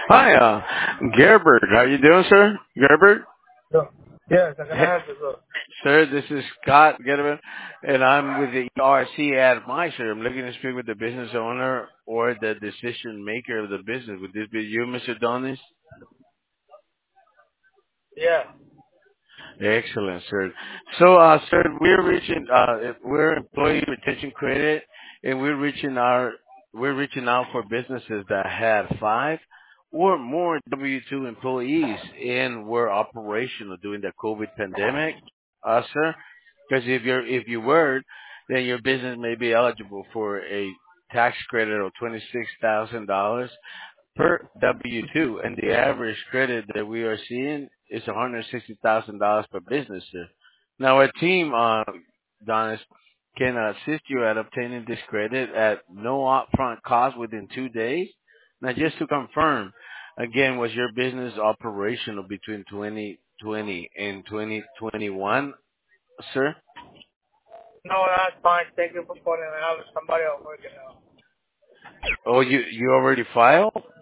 Hi, Gerbert. How you doing, sir? Gerbert? So, yes, I can Hey, help you, sir. sir, this is Scott Gerbert, and I'm with the ERC at Meister. I'm looking to speak with the business owner or the decision maker of the business. Would this be you, Mr. Donis? Yeah. Excellent, sir. So, sir, we're employee retention credit, and we're reaching out for businesses that had 5 or more W-2 employees and were operational during the COVID pandemic, sir. Because if you were, then your business may be eligible for a tax credit of $26,000 per W-2, and the average credit that we are seeing is $160,000 per business, sir. Now, our team, Donis, can assist you at obtaining this credit at no upfront cost within 2 days. Now, just to confirm, again, was your business operational between 2020 and 2021, sir? No, that's fine. Thank you for calling. I have somebody else working now. Oh, you already filed?